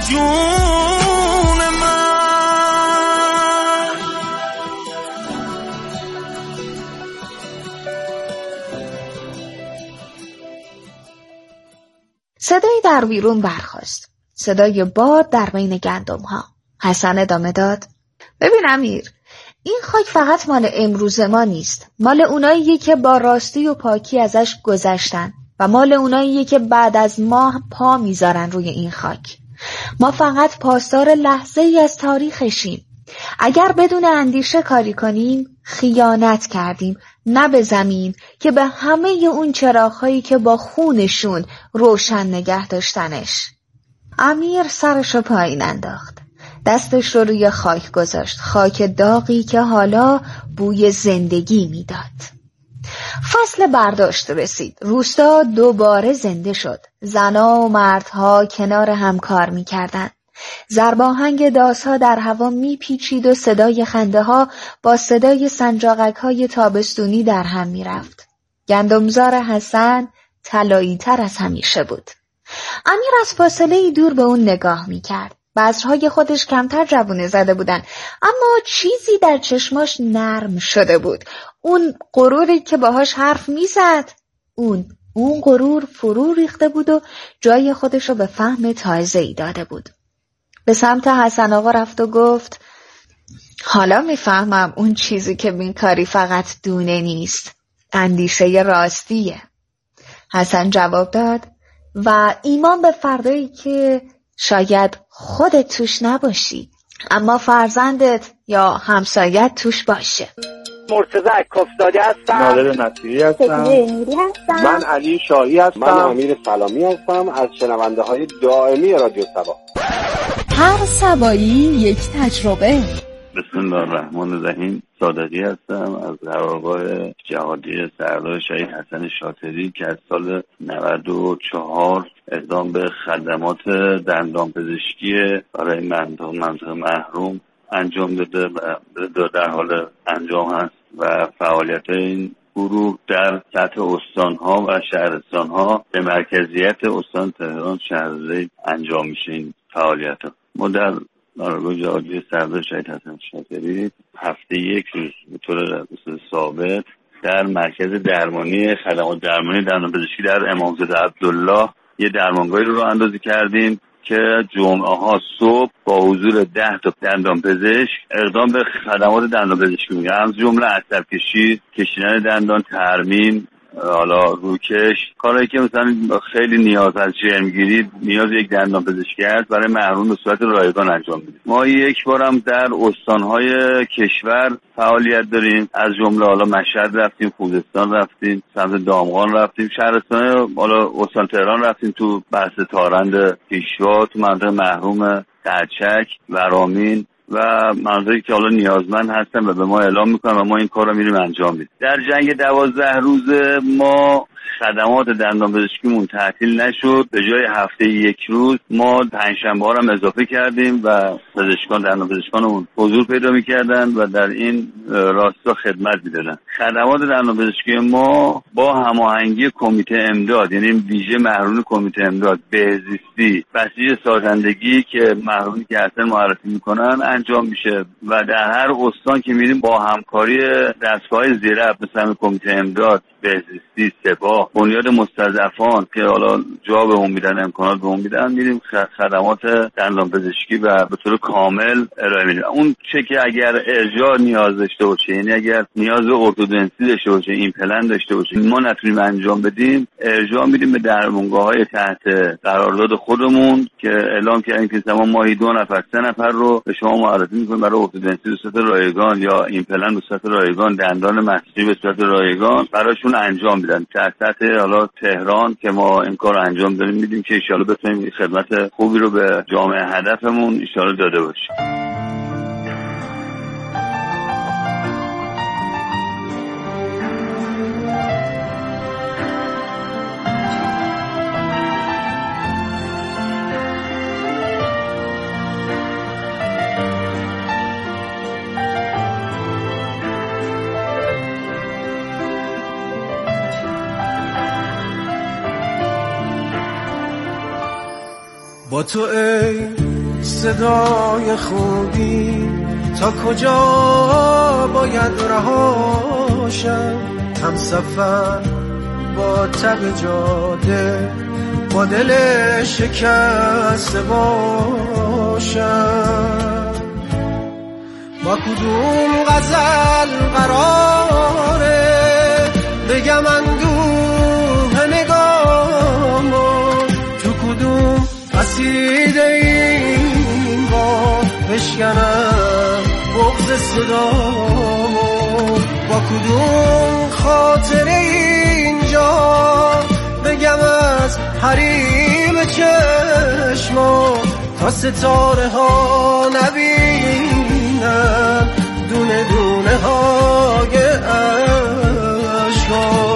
جون من. صدایی در بیرون برخاست. صدای باد در بین گندم ها. حسن ادامه داد: ببین امیر، این خاک فقط مال امروز ما نیست. مال اوناییه که با راستی و پاکی ازش گذشتن و مال اوناییه که بعد از ما پا میذارن روی این خاک. ما فقط پاسدار لحظه ای از تاریخشیم. اگر بدون اندیشه کاری کنیم خیانت کردیم، نه به زمین که به همه اون چراغ‌هایی که با خونشون روشن نگه داشتنش. امیر سرشو پایین انداخت. دستش رو روی خاک گذاشت، خاک داغی که حالا بوی زندگی میداد. فصل برداشت رسید. روستا دوباره زنده شد. زنها و مردها کنار هم کار میکردن. ضرباهنگ داسها در هوا میپیچید و صدای خنده ها با صدای سنجاقک های تابستونی در هم میرفت. گندمزار حسن طلایی تر از همیشه بود. امیر از فاصله دور به اون نگاه میکرد. بذرهای خودش کمتر جوونه زده بودن، اما چیزی در چشماش نرم شده بود. اون غروری که باهاش حرف میزد، اون غرور فرو ریخته بود و جای خودش رو به فهم تازه‌ای داده بود. به سمت حسن آقا رفت و گفت: حالا میفهمم اون چیزی که بیکاری فقط دونه نیست، اندیشه راستیه. حسن جواب داد: و ایمان به فردایی که شاید خودت توش نباشی اما فرزندت یا همسایت توش باشه. مرتضی عکاس‌زاده هستم. نادر نصیری هستم. من علی شاهی هستم. من امیر سلامی هستم از شنونده های دائمی رادیو سبا. هر سبایی یک تجربه. بسم الله الرحمن الرحیم. صادقی هستم از قرارگاه جهادی سردار شهید حسن شاطری که از سال 94 اقدام به خدمات دندانپزشکی برای منطقه محروم انجام داده و در حال انجام هست و فعالیت این گروه در سطح استانها و شهرستانها به مرکزیت استان تهران شهرزید انجام میشه. این فعالیت ها ما در قرارگاه جهادی سردار شهید حسن شاطری هفته یک روز به طور ثابت در مرکز درمانی خدمات درمانی دندانپزشکی در امامزاده عبدالله یه درمانگاهی رو اندازی کردیم که جمعه ها صبح با حضور 10 تا دندانپزشک اقدام به خدمات دندانپزشکی می‌کنه، از جمله عصب‌کشی، کشیدن دندان، ترمیم، حالا روکش، کارهایی که مثلا خیلی نیاز از جرمگیری نیاز یک دندانپزشکی هست برای محروم به صورت رایگان انجام میدیم. ما یک بارم در استانهای کشور فعالیت داریم، از جمله حالا مشهد رفتیم، خوزستان رفتیم، سمت دامغان رفتیم، شهرستان حالا استان تهران رفتیم، تو بحث تارند پیشوا، تو منطقه محروم قرچک، ورامین و مناطقی که حالا نیازمند هستن و به ما اعلام میکنن و ما این کار رو میریم انجام میدیم. در جنگ 12 روز ما خدمات دندانپزشکیمون تعطیل نشد، به جای هفته یک روز ما پنجشنبه هم اضافه کردیم و پزشکان دندانپزشکانمون حضور پیدا میکردن و در این راستا خدمت میدادن. خدمات دندانپزشکی ما با هماهنگی کمیته امداد، یعنی ویژه محروم کمیته امداد، بهزیستی، بسیج سازندگی که محرومی که اصلا معرفی میکنن انجام میشه و در هر استان که میریم با همکاری دستگاه زیراب مثل کمیته امداد، بهزیستی، سپاه، بنیاد مستضعفان که حالا جا به اون میدن، امکانات به اون میدن، میریم خدمات دندانپزشکی و به طور کامل ارائه میدیم. اون چه که اگر ارجاع نیاز داشته باشه، یعنی اگر نیاز به ارتودنسی داشته باشه، ایمپلنت داشته باشه، ما نتونیم انجام بدیم، ارجاع میدیم به درمانگاه‌های تحت قرارداد خودمون که اعلام کردیم که زمان ماهی 2 نفر 3 نفر رو به شما معرفی می‌کنیم برای ارتودنسی به صورت رایگان یا ایمپلنت به صورت رایگان، دندان مصنوعی به صورت رایگان براشون انجام میدن. در سطح حالا تهران که ما این کار انجام داریم میدیم که ان شاءالله بتونیم خدمت خوبی رو به جامعه هدفمون ان شاءالله داده باشیم. با تو ای صدای خوبی تا کجا باید رهاشم، هم سفر با تب جاده با دل شکسته باشم. با کدوم غزل قراره بگم اندوه نگامو، تو کدوم قصیده این بار بشکنم بغض صدامو، با کدوم خاطره اینجا بگم از حریم چشما، تا ستاره ها نبینم دونه دونه های عشقا.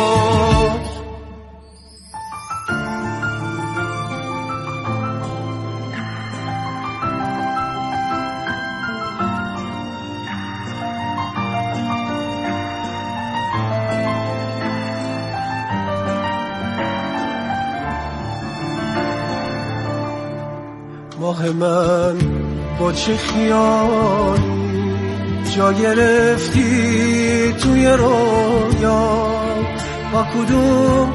ماه من با چه خیالی جا گرفتی توی رویا، با کدوم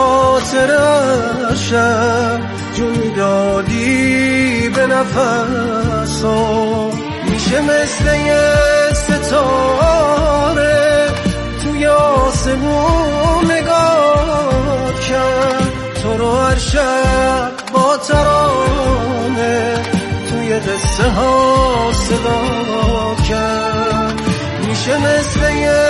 خاطرشم جون دادی به نفسا، میشه مثل یه ستاره توی آسمون نگاه کرد، تو رو هر شب با ترانه توی قصه ها صدا کرد، میشه مثل یه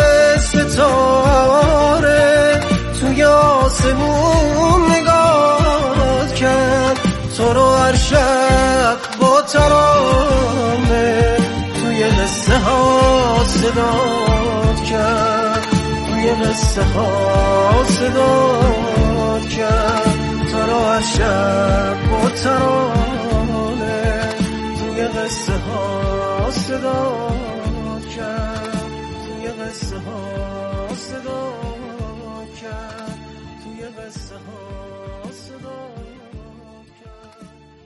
ستاره توی آسمون نگاه کرد، تو رو هر شب با ترانه توی قصه ها صدا کرد، توی قصه ها صدا کرد، تو رو هر شب با ترانه توی قصه ها صدا کرد، توی قصه ها صدا کرد، توی قصه ها صدا کرد.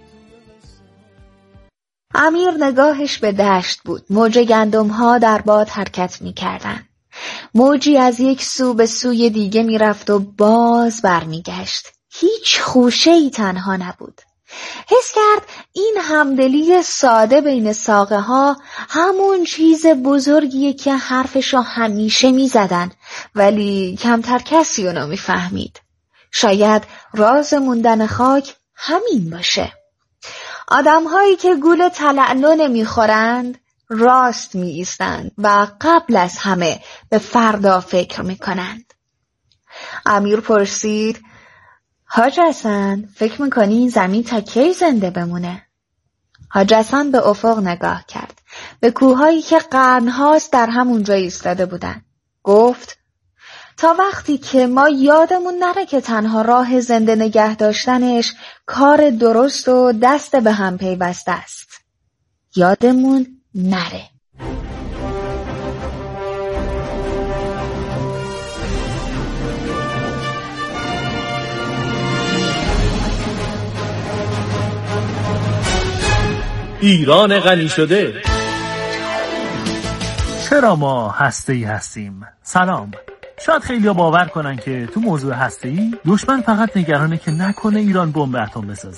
امیر نگاهش به دشت بود. موج گندم ها در باد حرکت می کردن. موجی از یک سو به سوی دیگه می رفت و باز برمی گشت. هیچ خوشه‌ای تنها نبود. حس کرد این همدلی ساده بین ساقه ها همون چیز بزرگیه که حرفشو همیشه می زدن، ولی کمتر کسی اونو می فهمید. شاید راز موندن خاک همین باشه. آدم‌هایی که گول تلالو نمی‌خورند راست می‌ایستند و قبل از همه به فردا فکر می‌کنند. امیر پرسید: حاج حسن، فکر می‌کنی این زمین تا کی زنده بمونه؟ حاج حسن به افق نگاه کرد، به کوه‌هایی که قرن‌هاست در همونجا ایستاده بودند. گفت: تا وقتی که ما یادمون نره که تنها راه زنده نگه داشتنش کار درست و دست به هم پیوسته است. یادمون نره. ایران غنی شده. چرا ما هسته‌ای هستیم؟ سلام. شاید خیلی‌ها باور کنن که تو موضوع هسته‌ای دشمن فقط نگرانه که نکنه ایران بمب اتم بسازه.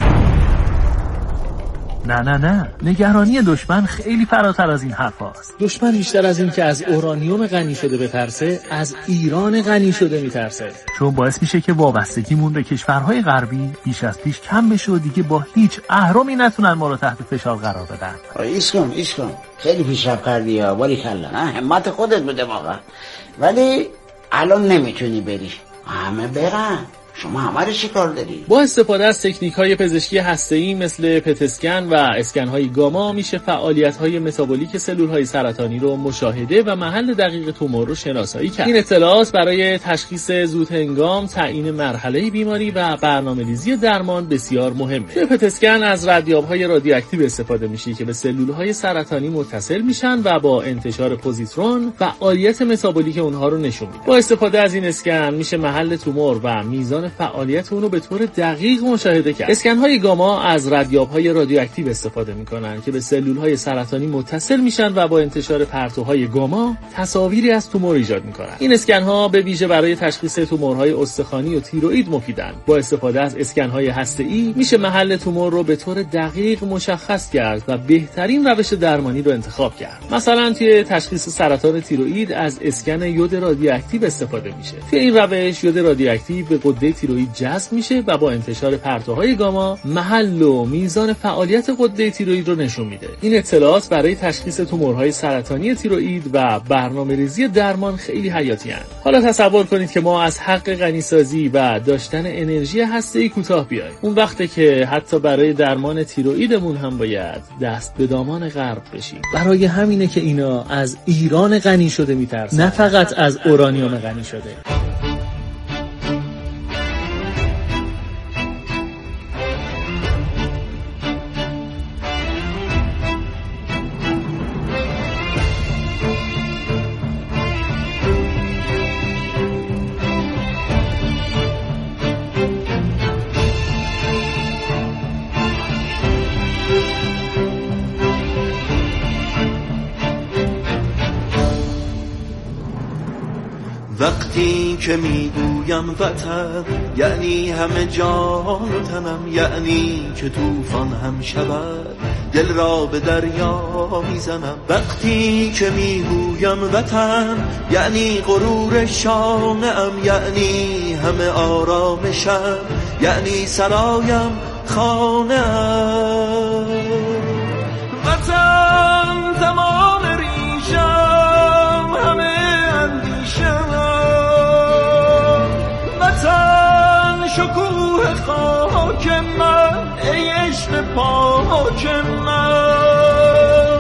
نه، نگرانی دشمن خیلی فراتر از این حرف هاست. دشمن بیشتر از این که از اورانیوم غنی شده بترسه، از ایران غنی شده میترسه، چون باعث میشه که وابستگیمون به کشورهای غربی بیش از پیش کم بشه و دیگه با هیچ اهرمی نتونن ما رو تحت فشار قرار بدن. ایش کن خیلی پیشرفت کردی ها، باریکلا، همت خودت بوده واقعا، ولی الان نمیتونی بری. همه برن، شما همه رو چی کار داری؟ با استفاده از تکنیک‌های پزشکی هسته‌ای مثل پت اسکن و اسکن‌های گاما میشه فعالیت‌های متابولیک سلول‌های سرطانی رو مشاهده و محل دقیق تومور رو شناسایی کرد. این اطلاعات برای تشخیص زود هنگام، تعیین مرحله بیماری و برنامه‌ریزی درمان بسیار مهمه. توی پت اسکن از ردیاب‌های رادیواکتیو استفاده میشه که به سلول‌های سرطانی متصل میشن و با انتشار پوزیترون فعالیت متابولیک اونها رو نشون میده. با استفاده از این اسکن میشه محل تومور و میزان میزان فعالیت اون رو به طور دقیق مشاهده کرد. اسکن‌های گاما از ردیاب‌های رادیواکتیو استفاده می‌کنن که به سلول‌های سرطانی متصل میشن و با انتشار پرتوهای گاما تصاویری از تومور ایجاد می‌کنن. این اسکن‌ها به ویژه برای تشخیص تومورهای استخوانی و تیروئید مفیدن. با استفاده از اسکن‌های هسته‌ای میشه محل تومور رو به طور دقیق مشخص کرد و بهترین روش درمانی رو انتخاب کرد. مثلا توی تشخیص سرطان تیروئید از اسکن یود رادیواکتیو استفاده میشه. توی این روش یود رادیواکتیو به غده تیروئید جذب میشه و با انتشار پرتوهای گاما محل و میزان فعالیت غده تیروئید رو نشون میده. این اطلاعات برای تشخیص تومورهای سرطانی تیروئید و برنامه‌ریزی درمان خیلی حیاتی هستند. حالا تصور کنید که ما از حق غنیسازی و داشتن انرژی هسته‌ای کوتاه بیایم. اون وقته که حتی برای درمان تیروئیدمون هم باید دست به دامان غرب بشیم. برای همینه که اینا از ایران غنی شده میترسن، نه فقط از اورانیوم غنی شده. وقتی که میگویم وطن یعنی همه جان و تنم، یعنی که طوفان هم شود دل را به دریا میزنم. وقتی که میگویم وطن یعنی غرور شانه‌ام، یعنی همه آرامشم، یعنی سرایم خانه‌ام. وطن تمام ریشم، همه اندیشم. وطن شکوه خاک من، ای عشق پاک من.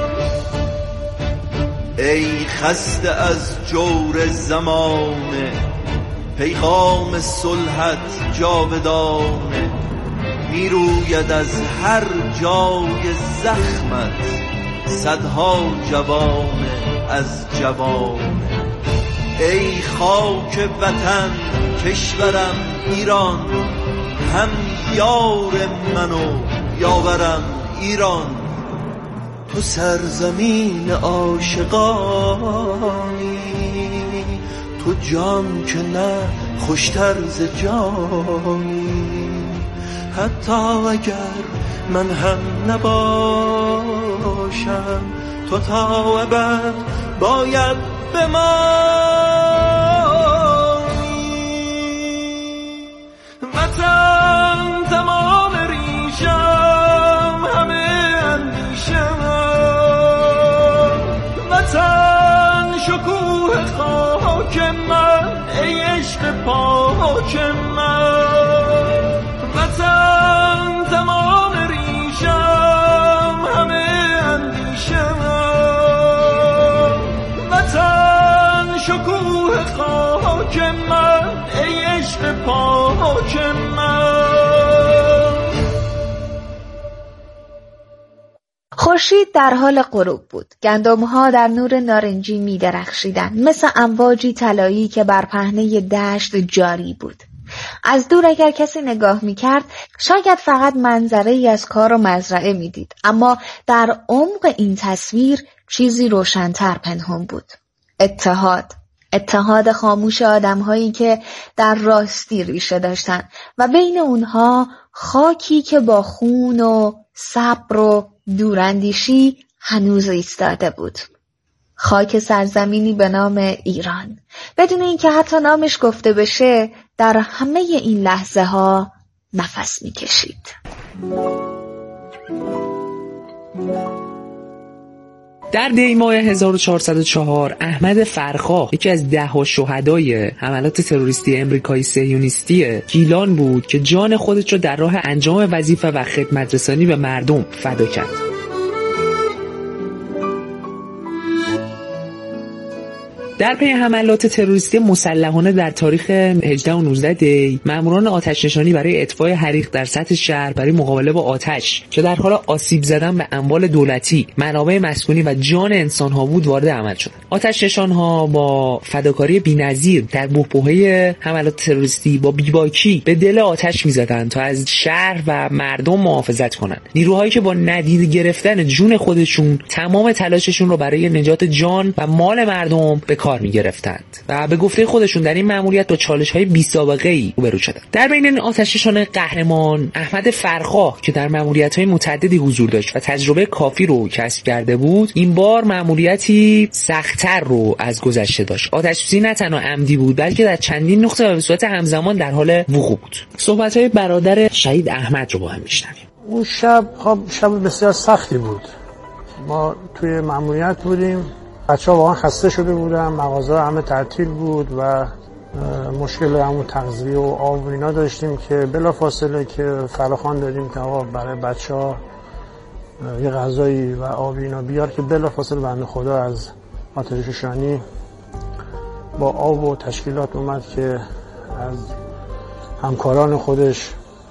ای خسته از جور زمانه، پیغام صلحت جاودانه. میروید از هر جای زخمت صدها جوانه از جوانه. ای خاک وطن کشورم ایران، هم یار من و یاورم ایران. تو سرزمین عاشقانی، تو جان که نه خوشتر ز جانی. حتی اگر من هم نباشم، تو تا ابد باید بمانی. وطن تمام ریشم، همه اندیشم. وطن شکوه خاک من، ای عشق پاک من. وطن تمام ریشم، همه اندیشم. وطن شکوه خاک من، ای عشق پاک من. خورشید در حال غروب بود. گندم‌ها در نور نارنجی می‌درخشیدند، مثل امواجی طلایی که بر پهنه دشت جاری بود. از دور اگر کسی نگاه می‌کرد، شاید فقط منظره‌ای از کار و مزرعه می‌دید، اما در عمق این تصویر چیزی روشن‌تر پنهان بود. اتحاد خاموش آدم‌هایی که در راستی ریشه داشتند و بین اونها خاکی که با خون و صبر و دوراندیشی هنوز ایستاده بود. خاک سرزمینی به نام ایران، بدون اینکه حتی نامش گفته بشه، در همه این لحظه ها نفس می‌کشید. در دی ماه 1404 احمد فرخا، یکی از 10 شهدای حملات تروریستی امریکایی صهیونیستی گیلان بود که جان خودش را در راه انجام وظیفه و خدمت‌رسانی به مردم فدا کرد. در پی حملات تروریستی مسلحانه در تاریخ 18 و 19 دی، ماموران آتش‌نشانی برای اطفاء حریق در سطح شهر برای مقابله با آتش که در حال آسیب زدن به اموال دولتی، منابع مسکونی و جان انسان‌ها بود وارد عمل شدند. آتش‌نشان‌ها با فداکاری بی‌نظیر در بحبوحه حملات تروریستی با بیباکی به دل آتش می‌زدند تا از شهر و مردم محافظت کنند. نیروهایی که با ندید گرفتن جون خودشون تمام تلاششون رو برای نجات جان و مال مردم به کار می‌گرفتند و به گفته خودشون در این مأموریت با چالش‌های بی‌سابقه‌ای روبرو شدند. در بین این آتش‌نشان قهرمان احمد فرخا که در مأموریت‌های متعددی حضور داشت و تجربه کافی رو کسب کرده بود، این بار مأموریتی سخت‌تر رو از گذشته داشت. آتش‌سوزی نه تنها عمدی بود بلکه در چندین نقطه و به صورت همزمان در حال وقوع بود. صحبت‌های برادر شهید احمد رو با هم می‌شنویم. اون شب بسیار سختی بود. ما توی مأموریت بودیم، بچه‌ها واقعا خسته شده بودن، مغازه‌ها همه تعطیل بود و مشکل همون تغذیه و آب و اینا داشتیم که بلافاصله که فراخوان دادیم که آقا برای بچه‌ها یه غذایی و آب اینا بیار، که بلافاصله بنده خدا از آتش‌نشانی با آب و تشکیلات اومد که از همکاران خودش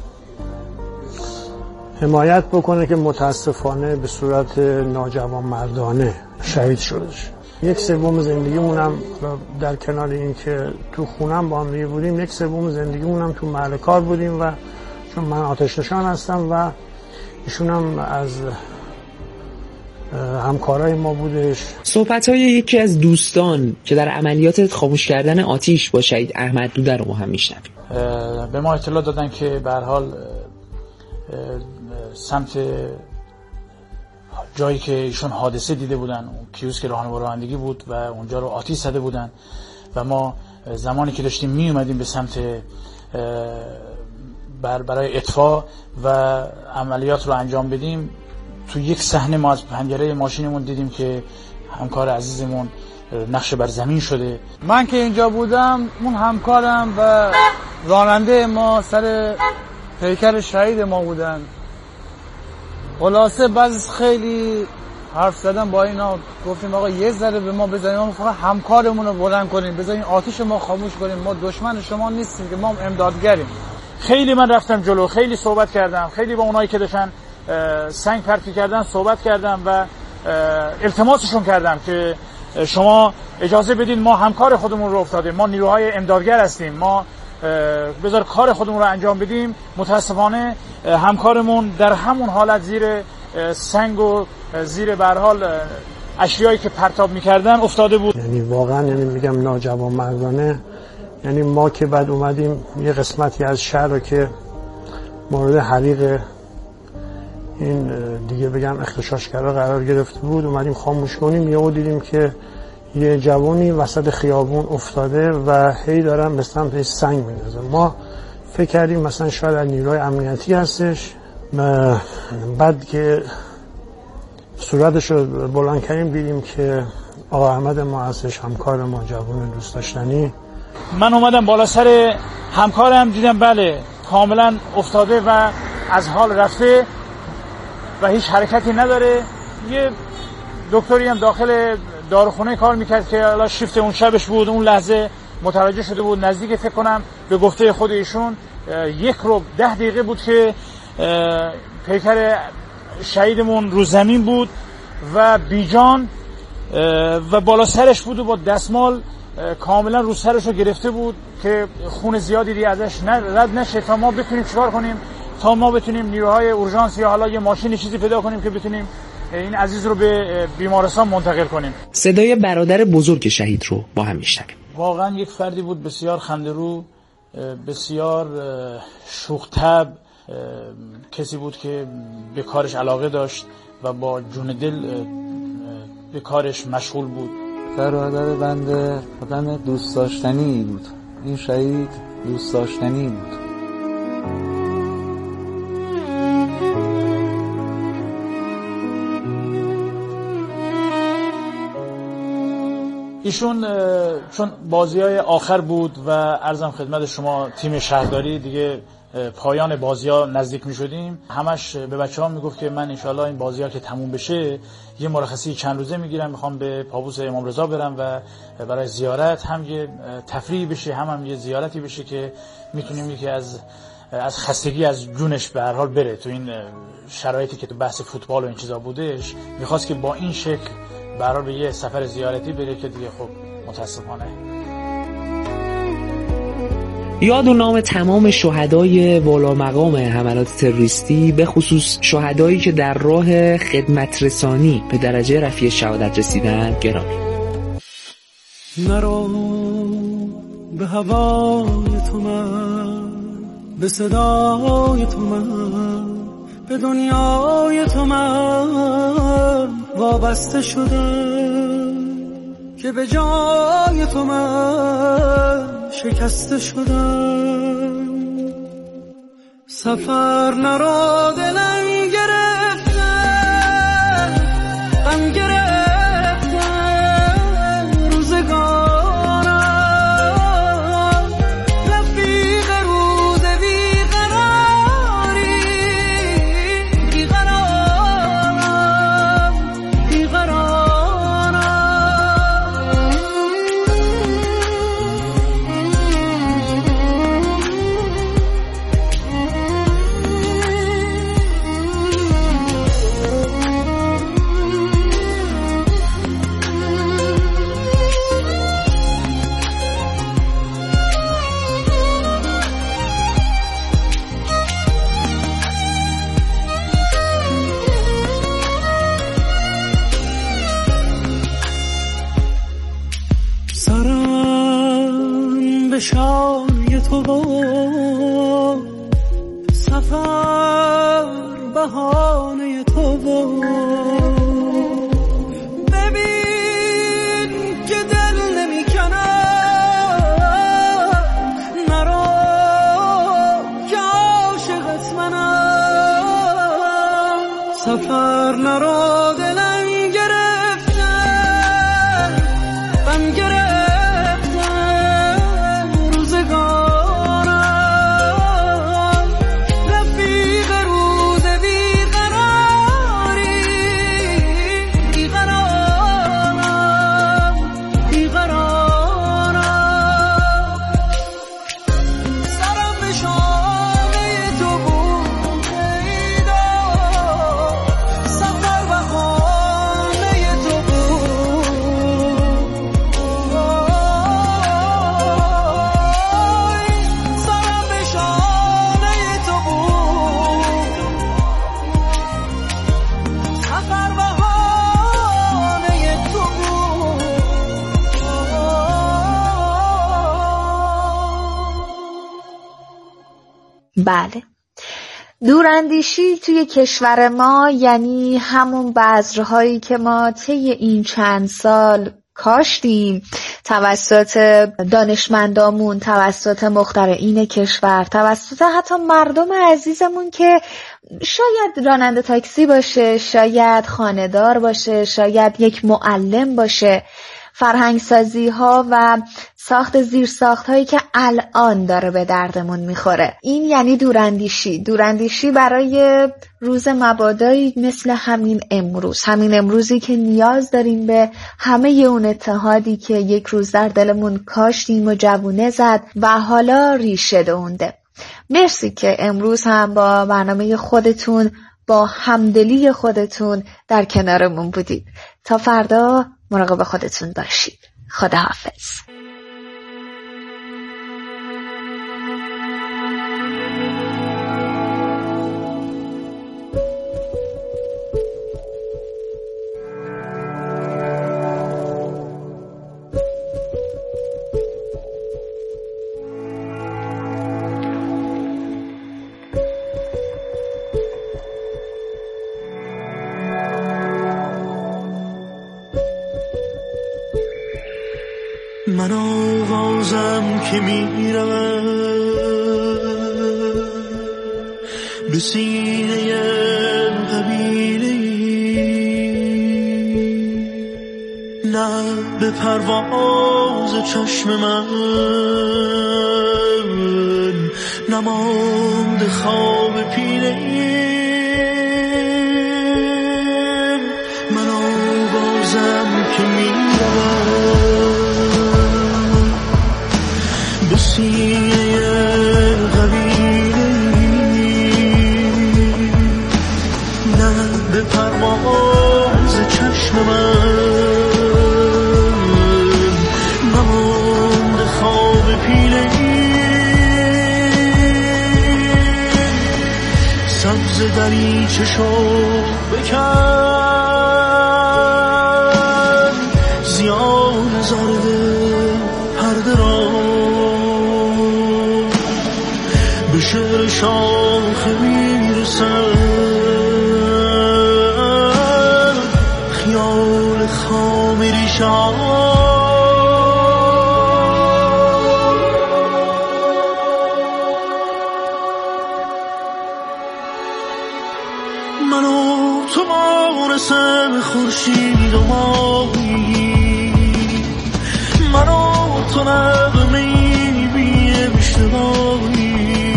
حمایت بکنه که متاسفانه به صورت ناجوانمردانه شهید شدش. 1/3 زندگیمونم در کنار این که تو خونم با هم دیگه بودیم، 1/3 زندگیمونم تو محل کار بودیم و چون من آتش‌نشان هستم و ایشون هم از همکارای ما بودش. صحبت‌های یکی از دوستان که در عملیات خاموش کردن آتش با شهید احمد دوده رو هم میشنویم. به ما اطلاع دادن که به هر حال سمت جایی که ایشون حادثه دیده بودن، اون کیوسک راهنما رانندگی بود و اونجا رو آتش زده بودن و ما زمانی که داشتیم می اومدیم به سمت برای اطفاء و عملیات رو انجام بدیم، تو یک صحنه ما از پنجره ماشینمون دیدیم که همکار عزیزمون نقش بر زمین شده. من که اینجا بودم، اون همکارم و راننده ما سر پیکر شهید ما بودن. خلاصه بعض خیلی حرف زدن با اینا، گفتیم آقا یه ذره به ما بزنیم، ما فقط همکارمون رو بلند کنیم، بزنیم آتش ما خاموش کنیم، ما دشمن شما نیستیم که ما امدادگریم. خیلی من رفتم جلو، خیلی صحبت کردم، خیلی با اونایی که داشتن سنگ پرتی کردن صحبت کردم و التماسشون کردم که شما اجازه بدین ما همکار خودمون رو افتادیم، ما نیروهای امدادگر هستیم، ما بذار کار خودمون رو انجام بدیم. متاسفانه همکارمون در همون حالت زیر سنگ و زیر به هر حال اشیایی که پرتاب می‌کردن افتاده بود. یعنی واقعا میگم ناجوانمردانه. یعنی ما که بعد اومدیم یه قسمتی از شهر رو که مورد حریق این دیگه بگم اغتشاشگرا قرار گرفته بود اومدیم خاموش کنیم، یهو دیدیم که یه جوانی وسط خیابون افتاده و هی دارن به سمت سنگ می‌ندازن. ما فکر کردیم مثلا شاید از نیروی امنیتی هستش. بعد که صورتش رو بلند کردیم دیدیم که آقا احمد ما هستش، همکار ما، جوان دوست داشتنی. من اومدم بالا سر همکارم، دیدم بله کاملا افتاده و از حال رفته و هیچ حرکتی نداره. یه دکتری هم داخل داروخونه کار میکرد که الان شیفت اون شبش بود، اون لحظه متوجه شده بود. نزدیک فکر کنم به گفته خود ایشون 1:10 دقیقه بود که پیکر شهیدمون رو زمین بود و بیجان و بالا سرش بود و با دستمال کاملا رو سرش رو گرفته بود که خون زیادی دیگه ازش رد نشه تا ما بتونیم چیکار کنیم، تا ما بتونیم نیروهای اورژانس یا حالا یه ماشین چیزی پیدا کنیم که بتونیم این عزیز رو به بیمارستان منتقل کنیم. صدای برادر بزرگ شهید رو با هم میشنویم. واقعا یک فردی بود بسیار خنده‌رو، بسیار شوخ طبع، کسی بود که به کارش علاقه داشت و با جون دل به کارش مشغول بود. برادر بنده آدم دوست داشتنی بود. این شهید دوست داشتنی بود. ایشون چون بازی‌های آخر بود و عرضم خدمت شما تیم شهرداری دیگه پایان بازی‌ها نزدیک می‌شدیم، همش به بچه‌ها میگفت که من انشالله این بازی‌ها که تموم بشه یه مرخصی چند روزه میگیرم، میخوام به پابوس امام رضا برم و برای زیارت، هم یه تفریحی بشه هم یه زیارتی بشه که میتونیم یکی از خستگی از جونش به هر حال بره. تو این شرایطی که تو بحث فوتبال و این چیزا بودش، میخواست که با این شکل به هر حال به یه سفر زیارتی بره که دیگه خب متاسفانه. یاد و نام تمام شهدای والا مقام حملات تروریستی، به خصوص شهدایی که در راه خدمت رسانی به درجه رفیع شهادت رسیدن، گرامی. نرو به هوای تو من، به صدای تو من، به دنیای تو من وابسته شدم، که به جای تو من شکسته شدم. سفر نرو دلم گرفته، غم گرفته روزگارم، رفیق روز بیقراری، بیقرارم بیقرارم. سرم به شای تو با سفر بهانه تو با، ببین که دل نمی کنم، نرو که عاشقت منم. سفر نرو دلم گرفته، غم گرفته روزگارم، رفیق روز بیقراری، بیقرارم بیقرارم. سرم به شانه تو بود پیدا، سفر بهانه تو بود. سرم به شانه تو بود، سفر بهانه تو بود. بله، دوراندیشی توی کشور ما یعنی همون بذرهایی که ما طی این چند سال کاشتیم توسط دانشمندامون، توسط مخترعین کشور، توسط حتی مردم عزیزمون که شاید راننده تاکسی باشه، شاید خانه‌دار باشه، شاید یک معلم باشه. فرهنگسازی ها و ساخت زیرساخت هایی که الان داره به دردمون میخوره. این یعنی دوراندیشی برای روز مبادایی مثل همین امروزی که نیاز داریم به همه اون اتحادی که یک روز در دلمون کاشتیم و جوونه زد و حالا ریشه دونده. مرسی که امروز هم با برنامه خودتون، با همدلی خودتون در کنارمون بودید. تا فردا مراقب خودتون باشید. خداحافظ. من آوازم که میرم به سینه قبیله، نه به پرواز چشم من، نماند خواب پیله من آوازم که میروم به سینه قبیله نه به پرواز چشم من نماند خواب پیله سبز دریچه شو بکن زیان زرد پرده را به شعر شاخ میرسد خیال خام ریشان سر خورشید و ماهی من و تو نغمه‌ای بی اشتباهی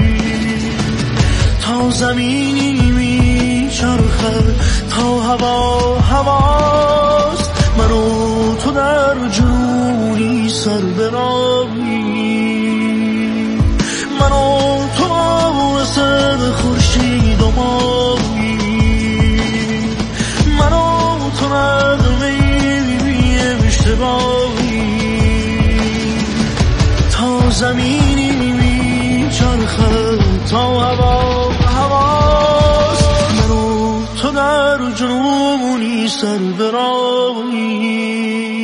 تا زمینی میچرخد تا هوا هواست من و تو در جنونی سر براهی من و تو سر خورشید و ماهی تو نغمه‌ای بی اشتباهی تا زمینی میچرخد تا هوا هواست من و تو در جنونی سر براهی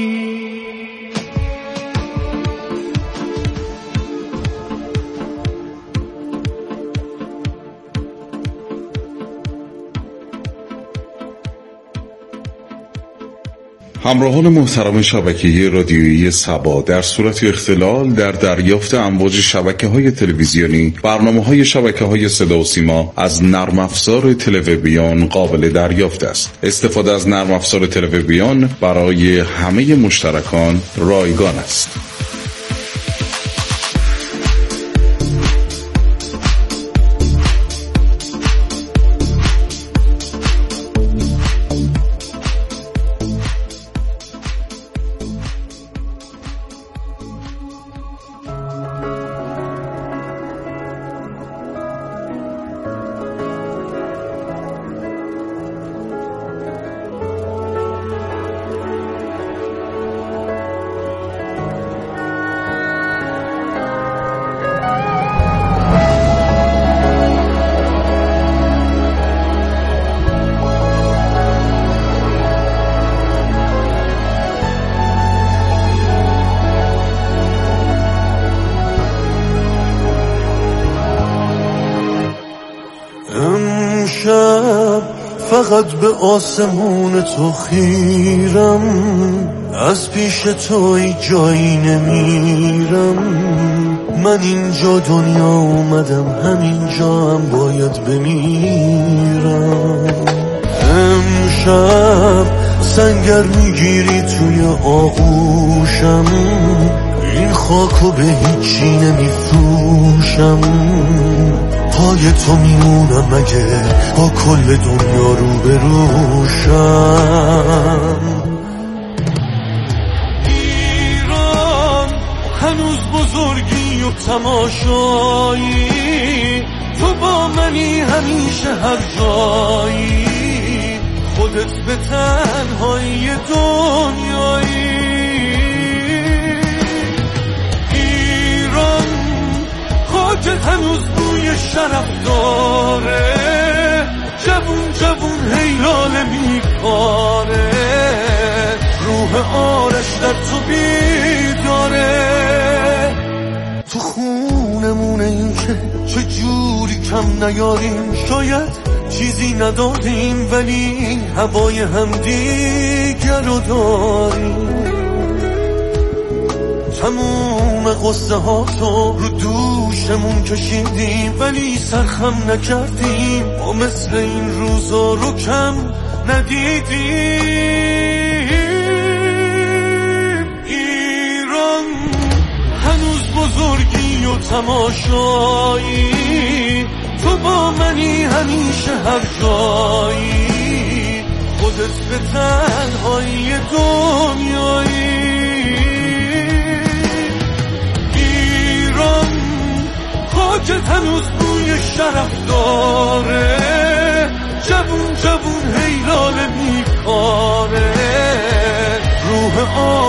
همراهان محترم شبکه رادیویی سبا، در صورت اختلال در دریافت امواج شبکه‌های تلویزیونی، برنامه‌های شبکه‌های صدا و سیما از نرم افزار تلویبیان قابل دریافت است. استفاده از نرم افزار تلویبیان برای همه مشترکان رایگان است. فقط به آسمون تو خیرم از پیش توی جایی نمیرم من اینجا دنیا اومدم همینجا هم باید بمیرم امشب سنگر میگیری توی آغوشم این خاکو به هیچی نمیفروشم پای تو میمونم مگه با کل دنیا رو بروشم ایران هنوز بزرگی و تماشایی تو با منی همیشه هر جایی خودت به تنهایی دنیایی ایران خاکت هنوز بوی شرف داره جوون جوون هیلاله میکاره روح آرش در تو بیداره تو خونمونه این که چجوری کم نیاریم شاید چیزی نداریم ولی هوای همدیگر رو داریم تموم قصه ها تو رو دوشمون کشیدیم ولی سرخم نکردیم ما مثل این روزا رو کم ندیدیم ایران هنوز بزرگی و و تماشایی، تو با منی همیشه هر جایی، خودت به تنهایی دنیایی. ایران خاکت هنوز بوی شرف داره، جوون جوون هیلال میکاره، روح